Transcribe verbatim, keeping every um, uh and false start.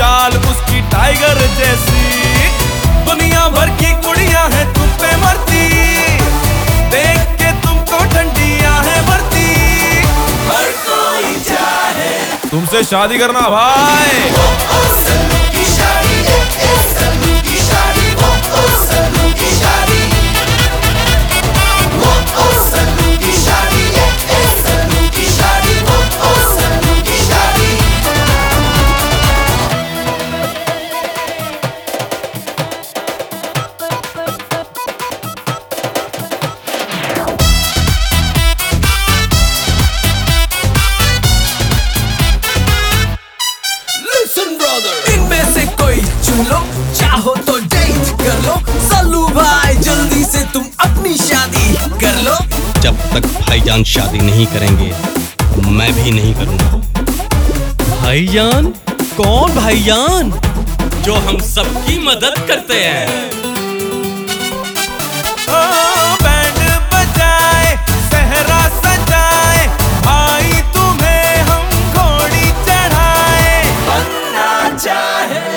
चाल उसकी टाइगर जैसी। दुनिया भर की कुड़ियां हैं तुम पे मरती, देख के तुमको ठंडियां है भरती। हर कोई चाहे तुमसे शादी करना भाई। ओ, ओ, सल्लू की शादी, ए, ए, सल्लू की शादी, ओ, ओ, सल्लू की शादी, ओ, ओ, सल्लू की शादी, ए, ए, सल्लू की शादी, ओ, ओ, सल्लू की शादी। Listen brother, इनमें से कोई चुन लो, चाहो तो डेट कर लो। सल्लू भाई जल्दी से तुम अपनी शादी कर लो। जब तक भाईजान शादी नहीं करेंगे मैं भी नहीं करूंगा। भाईजान? कौन भाईजान? जो हम सबकी मदद करते हैं। ओ, बैंड बजाए सहरा सजाए, भाई तुम्हें हम घोड़ी चढ़ाए। बनना चाहे